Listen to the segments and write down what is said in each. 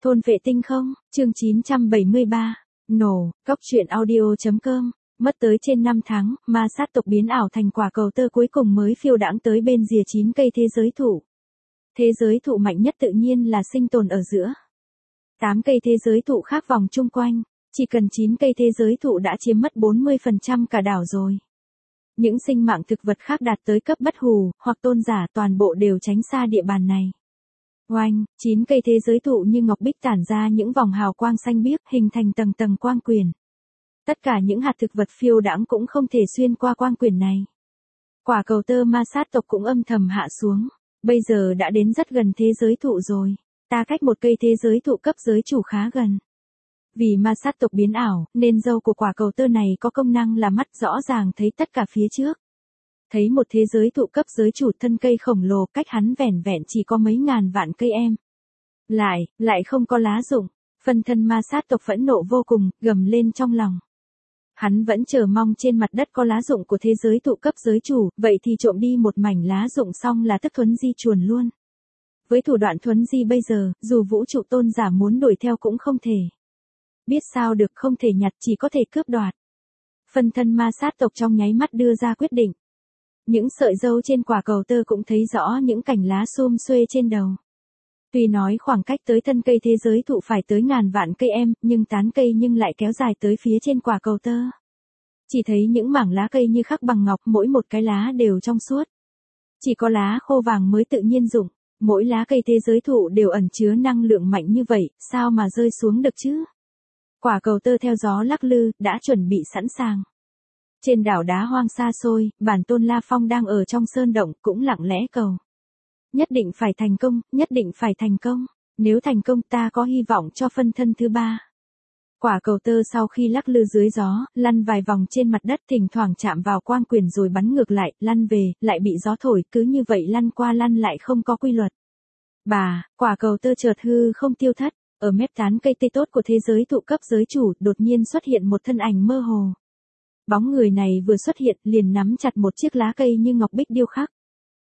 Thôn vệ tinh không, chương 973, nổ, góc truyện audio.com, mất tới trên 5 tháng, ma sát tộc biến ảo thành quả cầu tơ cuối cùng mới phiêu đãng tới bên rìa 9 cây thế giới thụ. Thế giới thụ mạnh nhất tự nhiên là sinh tồn ở giữa. 8 cây thế giới thụ khác vòng chung quanh, chỉ cần 9 cây thế giới thụ đã chiếm mất 40% cả đảo rồi. Những sinh mạng thực vật khác đạt tới cấp bất hủ, hoặc tôn giả toàn bộ đều tránh xa địa bàn này. Oanh, 9 cây thế giới thụ như ngọc bích tản ra những vòng hào quang xanh biếc hình thành tầng tầng quang quyền. Tất cả những hạt thực vật phiêu đãng cũng không thể xuyên qua quang quyền này. Quả cầu tơ ma sát tộc cũng âm thầm hạ xuống, bây giờ đã đến rất gần thế giới thụ rồi, ta cách một cây thế giới thụ cấp giới chủ khá gần. Vì ma sát tộc biến ảo, nên dâu của quả cầu tơ này có công năng là mắt rõ ràng thấy tất cả phía trước. Thấy một thế giới thụ cấp giới chủ thân cây khổng lồ cách hắn vẻn vẹn chỉ có mấy ngàn vạn cây em. Lại không có lá rụng, phân thân ma sát tộc phẫn nộ vô cùng, gầm lên trong lòng. Hắn vẫn chờ mong trên mặt đất có lá rụng của thế giới thụ cấp giới chủ, vậy thì trộm đi một mảnh lá rụng xong là tức thuấn di chuồn luôn. Với thủ đoạn thuấn di bây giờ, dù vũ trụ tôn giả muốn đuổi theo cũng không thể. Biết sao được, không thể nhặt, chỉ có thể cướp đoạt. Phân thân ma sát tộc trong nháy mắt đưa ra quyết định. Những sợi râu trên quả cầu tơ cũng thấy rõ những cành lá xum xuê trên đầu. Tuy nói khoảng cách tới thân cây thế giới thụ phải tới ngàn vạn cây em, nhưng tán cây nhưng lại kéo dài tới phía trên quả cầu tơ. Chỉ thấy những mảng lá cây như khắc bằng ngọc, mỗi một cái lá đều trong suốt. Chỉ có lá khô vàng mới tự nhiên rụng, mỗi lá cây thế giới thụ đều ẩn chứa năng lượng mạnh như vậy, sao mà rơi xuống được chứ? Quả cầu tơ theo gió lắc lư, đã chuẩn bị sẵn sàng. Trên đảo đá hoang xa xôi, bản tôn La Phong đang ở trong sơn động, cũng lặng lẽ cầu. Nhất định phải thành công, nhất định phải thành công. Nếu thành công ta có hy vọng cho phân thân thứ 3. Quả cầu tơ sau khi lắc lư dưới gió, lăn vài vòng trên mặt đất, thỉnh thoảng chạm vào quang quyền rồi bắn ngược lại, lăn về, lại bị gió thổi, cứ như vậy lăn qua lăn lại không có quy luật. Quả cầu tơ chợt hư không tiêu thất, ở mép tán cây tây tốt của thế giới thụ cấp giới chủ, đột nhiên xuất hiện một thân ảnh mơ hồ. Bóng người này vừa xuất hiện liền nắm chặt một chiếc lá cây như ngọc bích điêu khắc.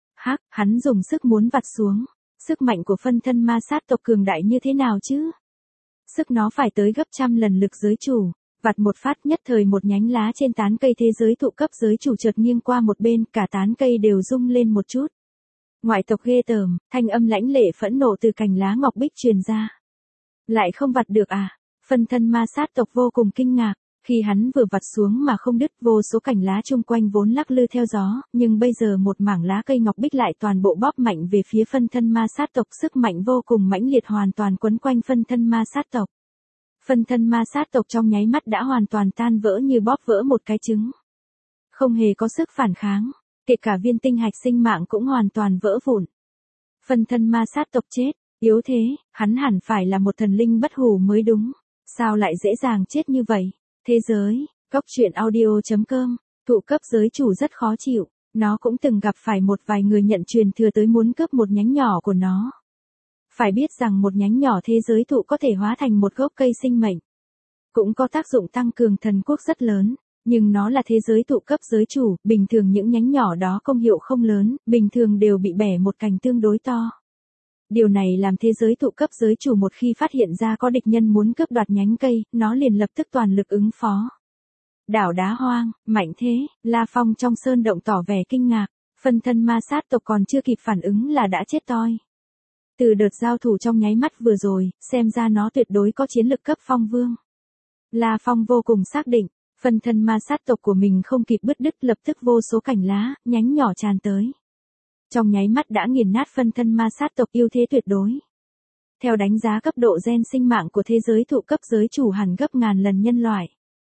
Hắn dùng sức muốn vặt xuống. Sức mạnh của phân thân ma sát tộc cường đại như thế nào chứ? Sức nó phải tới gấp trăm lần lực giới chủ. Vặt một phát, nhất thời một nhánh lá trên tán cây thế giới thụ cấp giới chủ chợt nghiêng qua một bên, cả tán cây đều rung lên một chút. Ngoại tộc ghê tởm, thanh âm lãnh lệ phẫn nộ từ cành lá ngọc bích truyền ra. Lại không vặt được à? Phân thân ma sát tộc vô cùng kinh ngạc. Khi hắn vừa vặt xuống mà không đứt, vô số cành lá chung quanh vốn lắc lư theo gió, nhưng bây giờ một mảng lá cây ngọc bích lại toàn bộ bóp mạnh về phía phân thân ma sát tộc, sức mạnh vô cùng mãnh liệt hoàn toàn quấn quanh phân thân ma sát tộc. Phân thân ma sát tộc trong nháy mắt đã hoàn toàn tan vỡ như bóp vỡ một cái trứng. Không hề có sức phản kháng, kể cả viên tinh hạch sinh mạng cũng hoàn toàn vỡ vụn. Phân thân ma sát tộc chết, yếu thế, hắn hẳn phải là một thần linh bất hủ mới đúng, sao lại dễ dàng chết như vậy? Thế giới, góc truyện audio.com, thụ cấp giới chủ rất khó chịu, nó cũng từng gặp phải một vài người nhận truyền thừa tới muốn cướp một nhánh nhỏ của nó. Phải biết rằng một nhánh nhỏ thế giới thụ có thể hóa thành một gốc cây sinh mệnh. Cũng có tác dụng tăng cường thần quốc rất lớn, nhưng nó là thế giới thụ cấp giới chủ, bình thường những nhánh nhỏ đó công hiệu không lớn, bình thường đều bị bẻ một cành tương đối to. Điều này làm thế giới thụ cấp giới chủ một khi phát hiện ra có địch nhân muốn cướp đoạt nhánh cây, nó liền lập tức toàn lực ứng phó. Đảo đá hoang, mạnh thế, La Phong trong sơn động tỏ vẻ kinh ngạc, phân thân ma sát tộc còn chưa kịp phản ứng là đã chết toi. Từ đợt giao thủ trong nháy mắt vừa rồi, xem ra nó tuyệt đối có chiến lực cấp phong vương. La Phong vô cùng xác định, phân thân ma sát tộc của mình không kịp bứt đứt, lập tức vô số cành lá, nhánh nhỏ tràn tới. Trong nháy mắt đã nghiền nát phân thân ma sát tộc ưu thế tuyệt đối. Theo đánh giá cấp độ gen sinh mạng của thế giới thụ cấp giới chủ hẳn gấp ngàn lần nhân loại.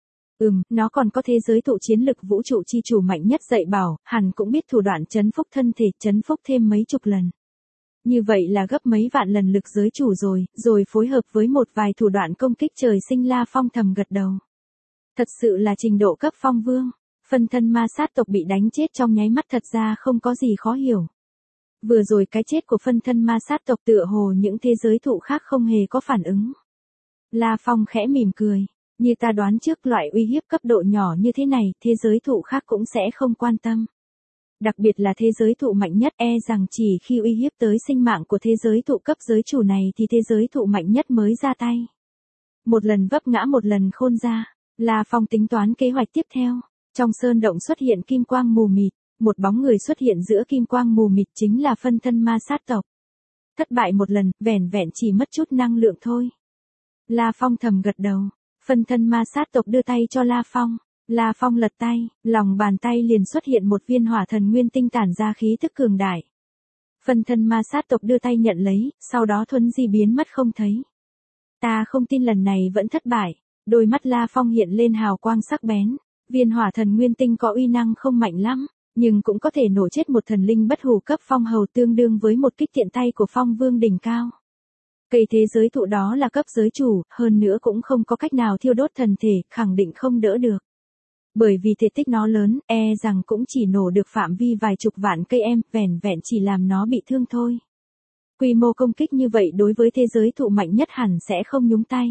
Nó còn có thế giới thụ chiến lực vũ trụ chi chủ mạnh nhất dạy bảo, hẳn cũng biết thủ đoạn chấn phúc thân thể, chấn phúc thêm mấy chục lần. Như vậy là gấp mấy vạn lần lực giới chủ rồi phối hợp với một vài thủ đoạn công kích trời sinh. La Phong thầm gật đầu. Thật sự là trình độ cấp phong vương. Phân thân ma sát tộc bị đánh chết trong nháy mắt thật ra không có gì khó hiểu. Vừa rồi cái chết của phân thân ma sát tộc tựa hồ những thế giới thụ khác không hề có phản ứng. La Phong khẽ mỉm cười, như ta đoán trước loại uy hiếp cấp độ nhỏ như thế này, thế giới thụ khác cũng sẽ không quan tâm. Đặc biệt là thế giới thụ mạnh nhất, e rằng chỉ khi uy hiếp tới sinh mạng của thế giới thụ cấp giới chủ này thì thế giới thụ mạnh nhất mới ra tay. Một lần vấp ngã một lần khôn ra, La Phong tính toán kế hoạch tiếp theo. Trong sơn động xuất hiện kim quang mù mịt, một bóng người xuất hiện giữa kim quang mù mịt chính là phân thân ma sát tộc. Thất bại một lần, vẻn vẹn chỉ mất chút năng lượng thôi. La Phong thầm gật đầu, phân thân ma sát tộc đưa tay cho La Phong. La Phong lật tay, lòng bàn tay liền xuất hiện một viên hỏa thần nguyên tinh tản ra khí tức cường đại. Phân thân ma sát tộc đưa tay nhận lấy, sau đó thuấn di biến mất không thấy. Ta không tin lần này vẫn thất bại. Đôi mắt La Phong hiện lên hào quang sắc bén. Viên hỏa thần nguyên tinh có uy năng không mạnh lắm, nhưng cũng có thể nổ chết một thần linh bất hủ cấp phong hầu, tương đương với một kích tiện tay của phong vương đỉnh cao. Cây thế giới thụ đó là cấp giới chủ, hơn nữa cũng không có cách nào thiêu đốt thần thể, khẳng định không đỡ được. Bởi vì thể tích nó lớn, e rằng cũng chỉ nổ được phạm vi vài chục vạn cây em, vẻn vẹn chỉ làm nó bị thương thôi. Quy mô công kích như vậy đối với thế giới thụ mạnh nhất hẳn sẽ không nhúng tay.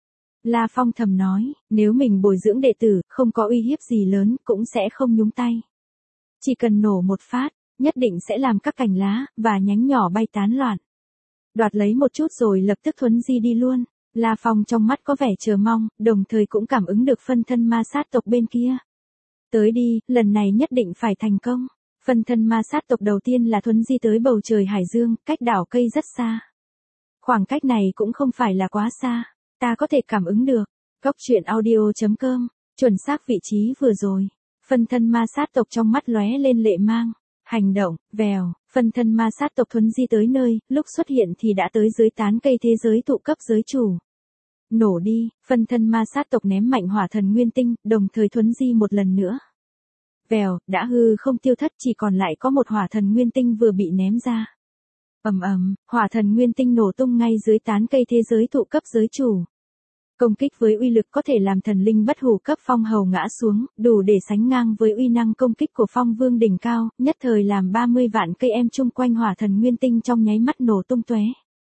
La Phong thầm nói, nếu mình bồi dưỡng đệ tử, không có uy hiếp gì lớn, cũng sẽ không nhúng tay. Chỉ cần nổ một phát, nhất định sẽ làm các cành lá và nhánh nhỏ bay tán loạn. Đoạt lấy một chút rồi lập tức thuấn di đi luôn. La Phong trong mắt có vẻ chờ mong, đồng thời cũng cảm ứng được phân thân ma sát tộc bên kia. Tới đi, lần này nhất định phải thành công. Phân thân ma sát tộc đầu tiên là thuấn di tới bầu trời hải dương, cách đảo cây rất xa. Khoảng cách này cũng không phải là quá xa, ta có thể cảm ứng được. Góc truyện audio.com, chuẩn xác vị trí vừa rồi. Phân thân ma sát tộc trong mắt lóe lên lệ mang. Hành động, vèo, phân thân ma sát tộc thuấn di tới nơi, lúc xuất hiện thì đã tới dưới tán cây thế giới thụ cấp giới chủ. Nổ đi, phân thân ma sát tộc ném mạnh hỏa thần nguyên tinh, đồng thời thuấn di một lần nữa. Vèo, đã hư không tiêu thất, chỉ còn lại có một hỏa thần nguyên tinh vừa bị ném ra. Hỏa thần nguyên tinh nổ tung ngay dưới tán cây thế giới thụ cấp giới chủ. Công kích với uy lực có thể làm thần linh bất hủ cấp phong hầu ngã xuống, đủ để sánh ngang với uy năng công kích của phong vương đỉnh cao, nhất thời làm 30 vạn cây em chung quanh hỏa thần nguyên tinh trong nháy mắt nổ tung tóe.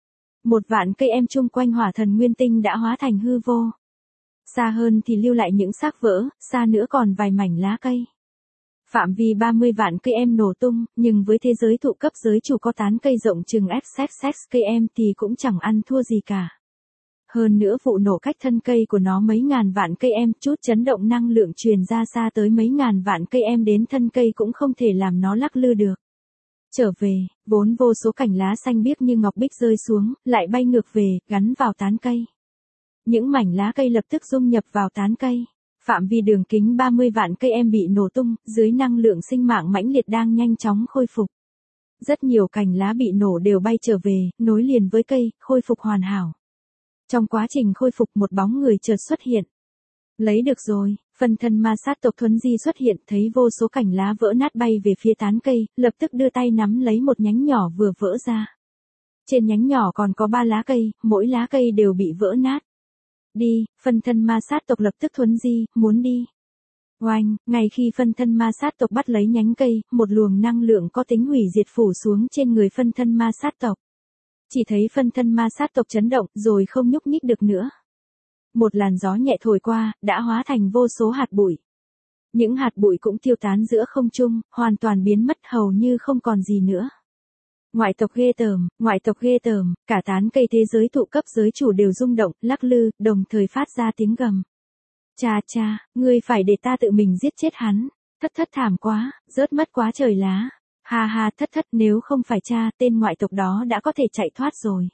1 vạn cây em chung quanh hỏa thần nguyên tinh đã hóa thành hư vô. Xa hơn thì lưu lại những xác vỡ, xa nữa còn vài mảnh lá cây. Phạm vi 30 vạn cây em nổ tung, nhưng với thế giới thụ cấp giới chủ có tán cây rộng chừng xxx cây em thì cũng chẳng ăn thua gì cả. Hơn nữa vụ nổ cách thân cây của nó mấy ngàn vạn cây em, chút chấn động năng lượng truyền ra xa tới mấy ngàn vạn cây em đến thân cây cũng không thể làm nó lắc lư được. Trở về, vốn vô số cành lá xanh biếc như ngọc bích rơi xuống, lại bay ngược về, gắn vào tán cây. Những mảnh lá cây lập tức dung nhập vào tán cây. Phạm vi đường kính 30 vạn cây em bị nổ tung, dưới năng lượng sinh mạng mãnh liệt đang nhanh chóng khôi phục. Rất nhiều cành lá bị nổ đều bay trở về, nối liền với cây, khôi phục hoàn hảo. Trong quá trình khôi phục một bóng người chợt xuất hiện. Lấy được rồi, phân thân ma sát tộc thuấn di xuất hiện, thấy vô số cành lá vỡ nát bay về phía tán cây, lập tức đưa tay nắm lấy một nhánh nhỏ vừa vỡ ra. Trên nhánh nhỏ còn có 3 lá cây, mỗi lá cây đều bị vỡ nát. Đi, phân thân ma sát tộc lập tức thuấn di, muốn đi. Oanh, ngay khi phân thân ma sát tộc bắt lấy nhánh cây, một luồng năng lượng có tính hủy diệt phủ xuống trên người phân thân ma sát tộc. Chỉ thấy phân thân ma sát tộc chấn động, rồi không nhúc nhích được nữa. Một làn gió nhẹ thổi qua, đã hóa thành vô số hạt bụi. Những hạt bụi cũng tiêu tán giữa không trung, hoàn toàn biến mất hầu như không còn gì nữa. Ngoại tộc ghê tởm, cả tán cây thế giới thụ cấp giới chủ đều rung động, lắc lư, đồng thời phát ra tiếng gầm. Cha, ngươi phải để ta tự mình giết chết hắn. Thất thảm quá, rớt mất quá trời lá. Ha, thất, nếu không phải cha, tên ngoại tộc đó đã có thể chạy thoát rồi.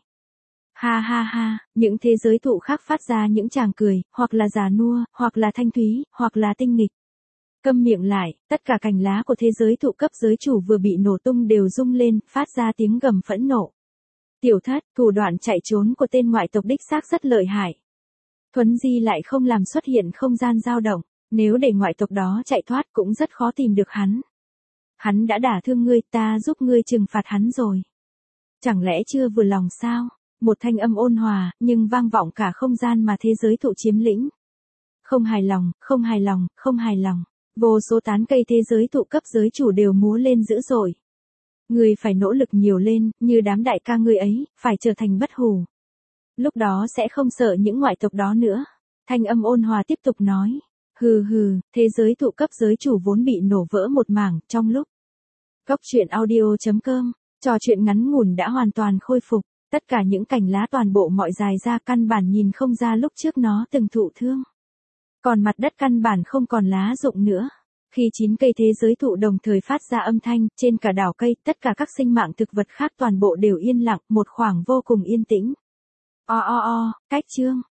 Ha, những thế giới thụ khác phát ra những tràng cười, hoặc là già nua, hoặc là thanh thúy, hoặc là tinh nghịch. Câm miệng lại, tất cả cành lá của thế giới thụ cấp giới chủ vừa bị nổ tung đều rung lên, phát ra tiếng gầm phẫn nộ. Tiểu thất, thủ đoạn chạy trốn của tên ngoại tộc đích xác rất lợi hại. Thuấn di lại không làm xuất hiện không gian dao động, nếu để ngoại tộc đó chạy thoát cũng rất khó tìm được hắn. Hắn đã đả thương ngươi, ta giúp ngươi trừng phạt hắn rồi. Chẳng lẽ chưa vừa lòng sao? Một thanh âm ôn hòa, nhưng vang vọng cả không gian mà thế giới thụ chiếm lĩnh. Không hài lòng. Vô số tán cây thế giới thụ cấp giới chủ đều múa lên dữ dội. Ngươi phải nỗ lực nhiều lên, như đám đại ca ngươi ấy, phải trở thành bất hủ. Lúc đó sẽ không sợ những ngoại tộc đó nữa. Thanh âm ôn hòa tiếp tục nói. Hừ, thế giới thụ cấp giới chủ vốn bị nổ vỡ một mảng, trong lúc Cốc truyện audio.com, trò chuyện ngắn ngủn đã hoàn toàn khôi phục, tất cả những cành lá toàn bộ mọi dài ra căn bản nhìn không ra lúc trước nó từng thụ thương. Còn mặt đất căn bản không còn lá rụng nữa. Khi 9 cây thế giới thụ đồng thời phát ra âm thanh, trên cả đảo cây, tất cả các sinh mạng thực vật khác toàn bộ đều yên lặng, một khoảng vô cùng yên tĩnh. Cách chương